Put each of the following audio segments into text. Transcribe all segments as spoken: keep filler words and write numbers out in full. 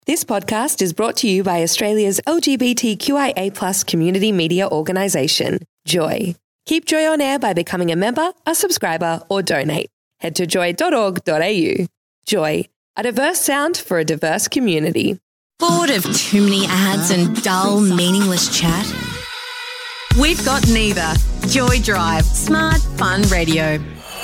This podcast is brought to you by Australia's L G B T Q I A plus community media organisation, Joy. Keep Joy on air by becoming a member, a subscriber, or donate. Head to joy dot org dot a u. Joy, a diverse sound for a diverse community. Bored of too many ads and dull, meaningless chat? We've got neither. Joy Drive. Smart, fun radio.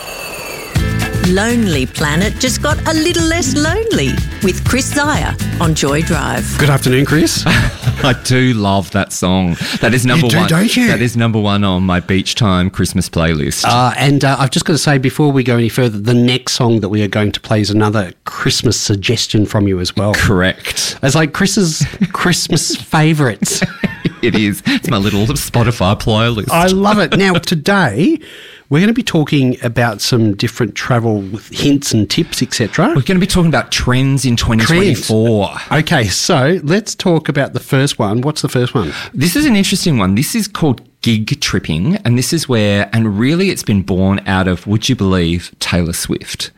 Lonely Planet just got a little less lonely with Chris Zaya on Joy Drive. Good afternoon, Chris. I do love that song. That is number You do, one. don't you? That is number one on my beach time Christmas playlist. Uh, and uh, I've just got to say, before we go any further, the next song that we are going to play is another Christmas suggestion from you as well. Correct. It's like Chris's Christmas favourites. It is. It's my little Spotify playlist. I love it. Now, today, we're going to be talking about some different travel hints and tips, et cetera. We're going to be talking about trends in twenty twenty-four. Trends. Okay, so let's talk about the first one. What's the first one? This is an interesting one. This is called gig tripping, and this is where, and really it's been born out of, would you believe, Taylor Swift.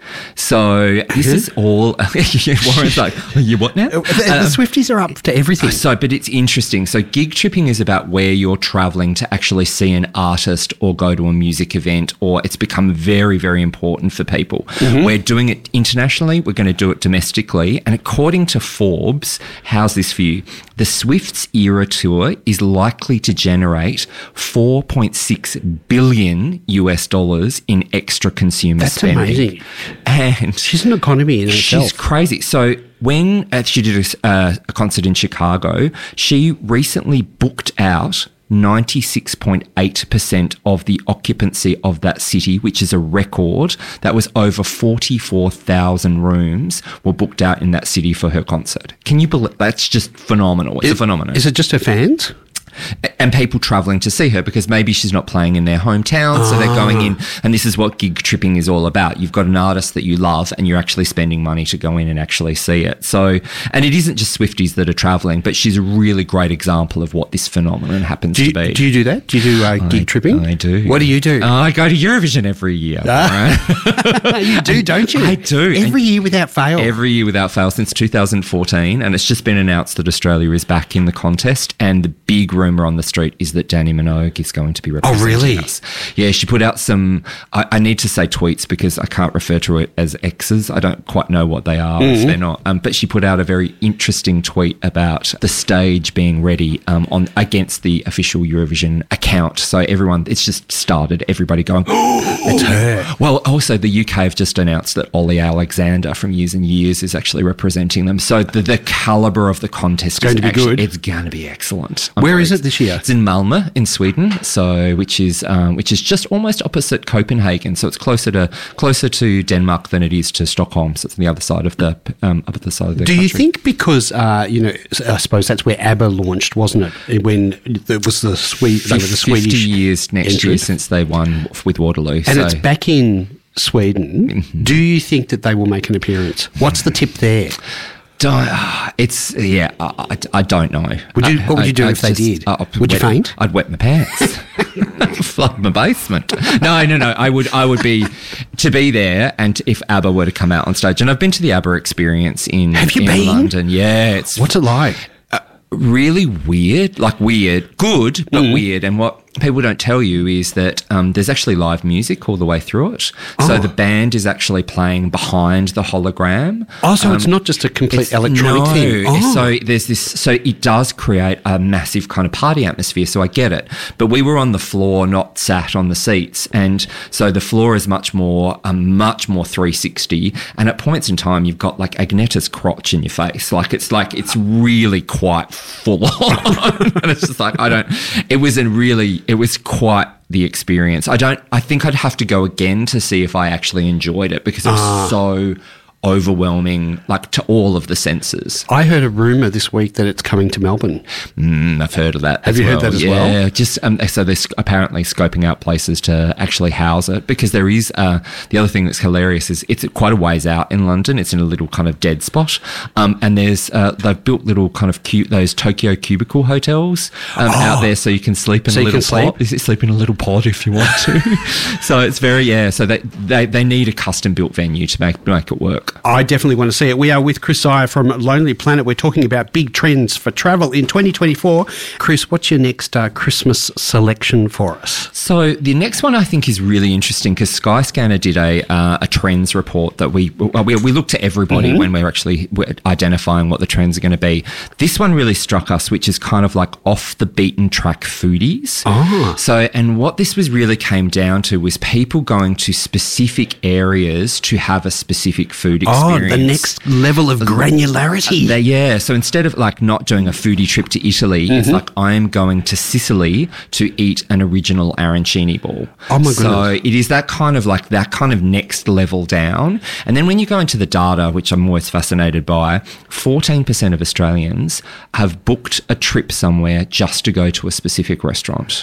So this is all, Warren's like, you what now? The, the Um, Swifties are up to everything. So, but it's interesting. So gig tripping is about where you're traveling to actually see an artist or go to a music event, or it's become very, very important for people. Mm-hmm. We're doing it internationally. We're going to do it domestically. And according to Forbes, how's this for you? The Swifts Era Tour is likely to generate four point six billion US dollars in extra consumer That's spending. amazing. And She's an economy in she's herself. crazy. So when uh, she did a, uh, a concert in Chicago, she recently booked out ninety-six point eight percent of the occupancy of that city, which is a record. That was over forty-four thousand rooms were booked out in that city for her concert. Can you believe? That's just phenomenal. It's Is- a phenomenon. Is it just her fans? And people travelling to see her because maybe she's not playing in their hometown, so they're going in. And this is what gig tripping is all about. You've got an artist that you love and you're actually spending money to go in and actually see it. So, and it isn't just Swifties that are travelling, but she's a really great example of what this phenomenon happens Do you, to be. do you do that? Do you do uh, gig I- tripping? I do. What do you do? Uh, I go to Eurovision every year. right? You do, don't you? I do. Every year without fail. Every year without fail since two thousand fourteen, and it's just been announced that Australia is back in the contest, and the big rumour on the street is that Dannii Minogue is going to be representing really? us. Yeah, she put out some, I, I need to say tweets because I can't refer to it as X's. I don't quite know what they are Mm-hmm. if they're not. Um, but she put out a very interesting tweet about the stage being ready um, on against the official Eurovision account. So everyone, it's just started, everybody going, It's her. well, also the U K have just announced that Ollie Alexander from Years and Years is actually representing them. So the, the calibre of the contest It's going is to be actually, good. It's going to be excellent. I'm Where very is it ex- this year? It's in Malmö in Sweden, so which is um, which is just almost opposite Copenhagen. So it's closer to closer to Denmark than it is to Stockholm. So it's on the other side of the um, other side of the Do country. you think because, uh, you know, I suppose that's where ABBA launched, wasn't it? When it was the Swede, they were the fifty Swedish years next entry. year since they won with Waterloo. And so. it's back in Sweden. Mm-hmm. Do you think that they will make an appearance? What's the tip there? Don't, it's yeah. I, I, I don't know. Would you- what would you do I- if they just- did? I- I'd Would you wet- faint? I'd wet my pants, flood my basement. No, no, no. I would, I would be to be there, and if ABBA were to come out on stage, and I've been to the ABBA experience in, Have you in been? London. Yeah, it's What's it like? really weird, like weird, good, but Mm. weird. And what people don't tell you is that um, there's actually live music all the way through it. So Oh. the band is actually playing behind the hologram. Oh, so it's not just a complete It's- electronic no. thing. Oh. So there's this. So it does create a massive kind of party atmosphere. So I get it. But we were on the floor, not sat on the seats, and so the floor is much more, um, much more three sixty. And at points in time, you've got like Agnetta's crotch in your face. Like it's like it's really quite full on. And it's just like I don't. It was a really. It was quite the experience. I don't. I think I'd have to go again to see if I actually enjoyed it because it was Ah. so overwhelming, like to all of the senses. I heard a rumour this week that it's coming to Melbourne. Mm, I've heard of that. Have as you heard well. that as yeah, well? Yeah, just um, so they're sc- apparently scoping out places to actually house it because there is uh, the other thing that's hilarious is it's quite a ways out in London. It's in a little kind of dead spot, um, and there's uh, they've built little kind of cute those Tokyo cubicle hotels um, out there, so you can sleep in So a you little can sleep? pod. Is it sleep in a little pod if you want to? So it's very yeah. So they, they they need a custom built venue to make make it work. look. I definitely want to see it. We are with Chris Zyer from Lonely Planet. We're talking about big trends for travel in twenty twenty-four. Chris, what's your next uh, Christmas selection for us? So the next one I think is really interesting because Skyscanner did a uh, a trends report that we well, we, we look to everybody mm-hmm. when we're actually identifying what the trends are going to be. This one really struck us, which is kind of like off the beaten track foodies. Oh. So, and what this was really came down to was people going to specific areas to have a specific food experience. Oh, the next level of granularity. They, yeah. So instead of like not doing a foodie trip to Italy, mm-hmm. it's like I'm going to Sicily to eat an original arancini ball. Oh my goodness. So it is that kind of like that kind of next level down. And then when you go into the data, which I'm always fascinated by, fourteen percent of Australians have booked a trip somewhere just to go to a specific restaurant.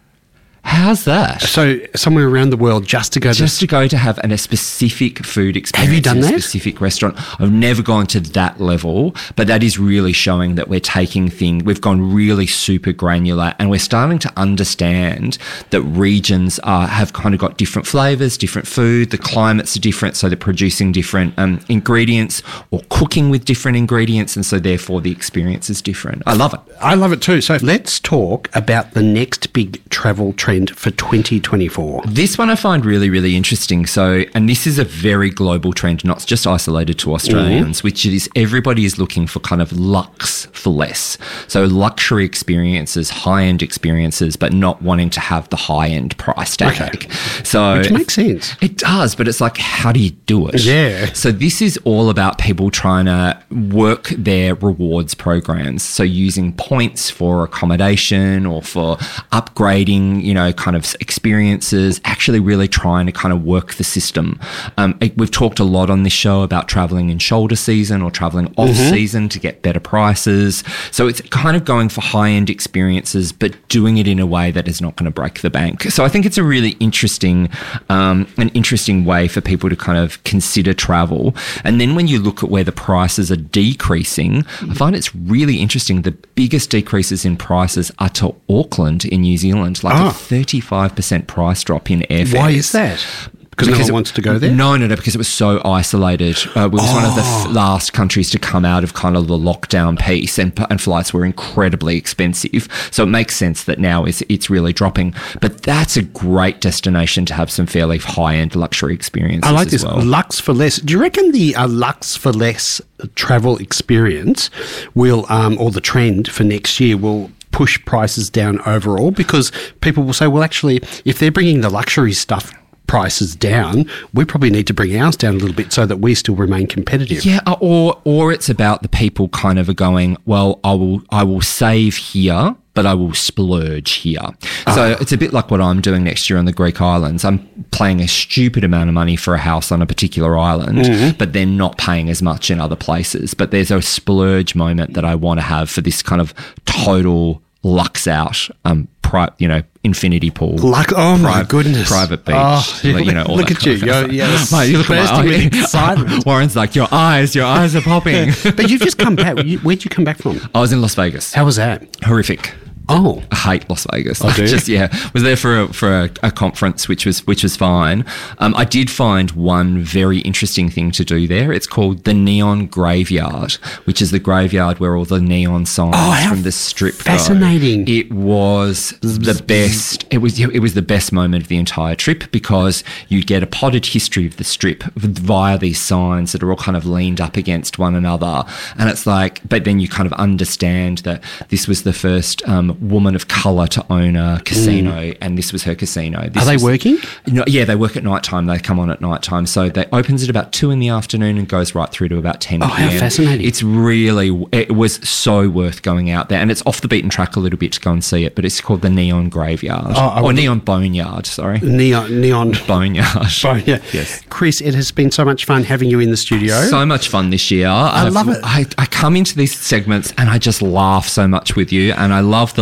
How's that? So somewhere around the world just to go just to... to go to have an, a specific food experience. Have you done in a that? Specific restaurant. I've never gone to that level, but that is really showing that we're taking things. We've gone really super granular, and we're starting to understand that regions are have kind of got different flavors, different food. The climates are different, so they're producing different um, ingredients or cooking with different ingredients, and so therefore the experience is different. I love it. I love it too. So let's talk about the next big travel trend for twenty twenty-four. This one I find really, really interesting. So, and this is a very global trend, not just isolated to Australians, mm-hmm. which is everybody is looking for kind of lux for less. So luxury experiences, high-end experiences, but not wanting to have the high-end price tag. Okay. So which makes sense. It does, but it's like, how do you do it? Yeah. So this is all about people trying to work their rewards programs. So using points for accommodation or for upgrading, you know, kind of experiences, actually really trying to kind of work the system. Um, it, we've talked a lot on this show about traveling in shoulder season or traveling off mm-hmm. season to get better prices. So it's kind of going for high-end experiences, but doing it in a way that is not going to break the bank. So I think it's a really interesting, um, an interesting way for people to kind of consider travel. And then when you look at where the prices are decreasing, I find it's really interesting. The biggest decreases in prices are to Auckland in New Zealand, like oh. a thirty-five percent price drop in airfares. Why is that? Because, because no one it, wants to go there? No, no, no, because it was so isolated. Uh, it was oh. one of the f- last countries to come out of kind of the lockdown piece, and, and flights were incredibly expensive. So it makes sense that now it's, it's really dropping. But that's a great destination to have some fairly high-end luxury experiences. I like as this. Well. Lux for less. Do you reckon the uh, Lux for less travel experience will, um, or the trend for next year will push prices down overall? Because people will say, well, actually, if they're bringing the luxury stuff prices down, we probably need to bring ours down a little bit so that we still remain competitive. Yeah, or or it's about the people kind of are going, well, I will I will save here, but I will splurge here. Oh. So it's a bit like what I'm doing next year on the Greek islands. I'm paying a stupid amount of money for a house on a particular island, mm-hmm. but then not paying as much in other places. But there's a splurge moment that I want to have for this kind of total lux out, um, pri- you know, infinity pool. Luck, oh my pri- goodness. Private beach. Oh, you know, all look that at you. You're, you're Mate, you look bursting with excitement. Warren's like, your eyes, your eyes are popping. But you've just come back. Where'd you come back from? I was in Las Vegas. How was that? Horrific. Oh, I hate Las Vegas. I do? Just yeah, was there for a, for a, a conference, which was which was fine. Um, I did find one very interesting thing to do there. It's called the Neon Graveyard, which is the graveyard where all the neon signs oh, from the strip fascinating. go. It was the best. It was it was the best moment of the entire trip because you get a potted history of the strip via these signs that are all kind of leaned up against one another, and it's like, but then you kind of understand that this was the first. Um, woman of colour to own a casino, mm. and this was her casino. This Are they was, working? No, yeah, they work at night time. They come on at night time. So they opens at about two in the afternoon and goes right through to about ten oh, p m. How fascinating. It's really, it was so worth going out there. And it's off the beaten track a little bit to go and see it, but it's called the Neon Graveyard. Oh, or Neon Boneyard, sorry. Neon, Neon. Boneyard. Boneyard. Yes. Chris, it has been so much fun having you in the studio. So much fun this year. I I've, love it. I, I come into these segments and I just laugh so much with you, and I love the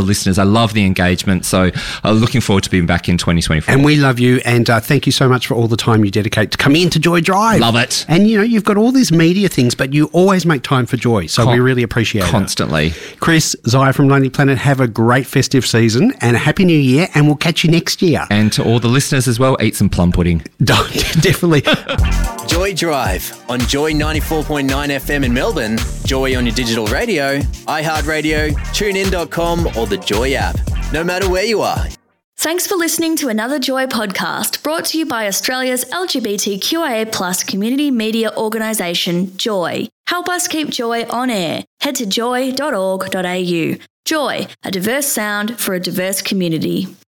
the listeners. I love the engagement. So I'm looking forward to being back in twenty twenty-four. And we love you, and uh, thank you so much for all the time you dedicate to come into Joy Drive. Love it. And, you know, you've got all these media things, but you always make time for Joy, so Con- we really appreciate constantly. it. Constantly. Chris, Zaya from Lonely Planet, have a great festive season and a happy new year, and we'll catch you next year. And to all the listeners as well, eat some plum pudding. Definitely. Joy Drive on Joy ninety-four point nine F M in Melbourne, Joy on your digital radio, iHeartRadio, tune in dot com or the Joy app. No matter where you are. Thanks for listening to another Joy podcast brought to you by Australia's L G B T Q I A plus community media organisation, Joy. Help us keep Joy on air. Head to joy dot org dot a u. Joy, a diverse sound for a diverse community.